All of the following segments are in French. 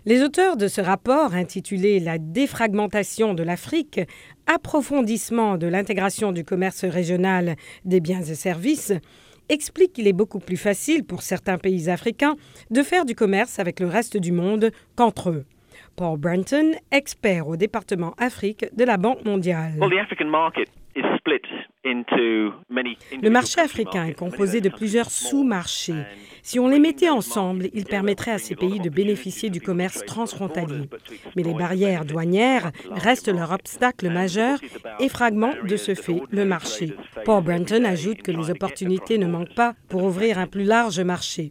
Les auteurs de ce rapport, intitulé « La défragmentation de l'Afrique, approfondissement de l'intégration du commerce régional des biens et services », expliquent qu'il est beaucoup plus facile pour certains pays africains de faire du commerce avec le reste du monde qu'entre eux. Paul Brenton, expert au département Afrique de la Banque mondiale. Le marché africain est composé de plusieurs sous-marchés. Si on les mettait ensemble, ils permettraient à ces pays de bénéficier du commerce transfrontalier. Mais les barrières douanières restent leur obstacle majeur et fragmentent de ce fait le marché. Paul Brenton ajoute que les opportunités ne manquent pas pour ouvrir un plus large marché.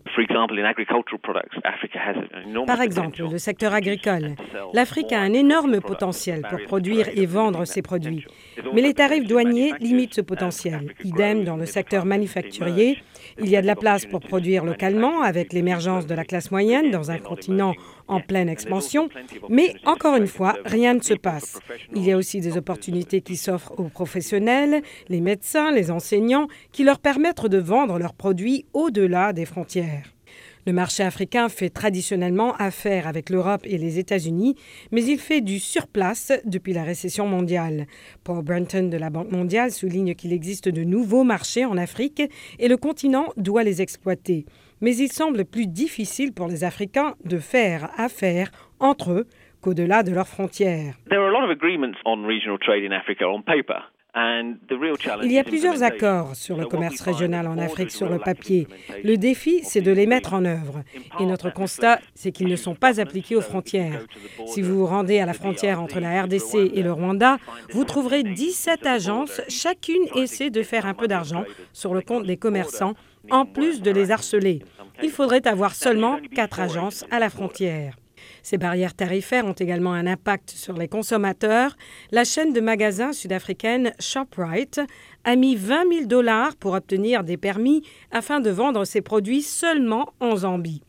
Par exemple, le secteur agricole. L'Afrique a un énorme potentiel pour produire et vendre ses produits. Mais les tarifs douaniers limitent ce potentiel. Idem dans le secteur manufacturier. Il y a de la place pour produire localement avec l'émergence de la classe moyenne dans un continent en pleine expansion. Mais encore une fois, rien ne se passe. Il y a aussi des opportunités qui s'offrent aux professionnels, les médecins, les enseignants, qui leur permettent de vendre leurs produits au-delà des frontières. Le marché africain fait traditionnellement affaire avec l'Europe et les États-Unis, mais il fait du surplace depuis la récession mondiale. Paul Brenton de la Banque mondiale souligne qu'il existe de nouveaux marchés en Afrique et le continent doit les exploiter. Mais il semble plus difficile pour les Africains de faire affaire entre eux qu'au-delà de leurs frontières. Il y a plusieurs accords sur le commerce régional en Afrique sur le papier. Le défi, c'est de les mettre en œuvre. Et notre constat, c'est qu'ils ne sont pas appliqués aux frontières. Si vous vous rendez à la frontière entre la RDC et le Rwanda, vous trouverez 17 agences. Chacune essaie de faire un peu d'argent sur le compte des commerçants, en plus de les harceler. Il faudrait avoir seulement 4 agences à la frontière. Ces barrières tarifaires ont également un impact sur les consommateurs. La chaîne de magasins sud-africaine Shoprite a mis $20 000 pour obtenir des permis afin de vendre ses produits seulement en Zambie.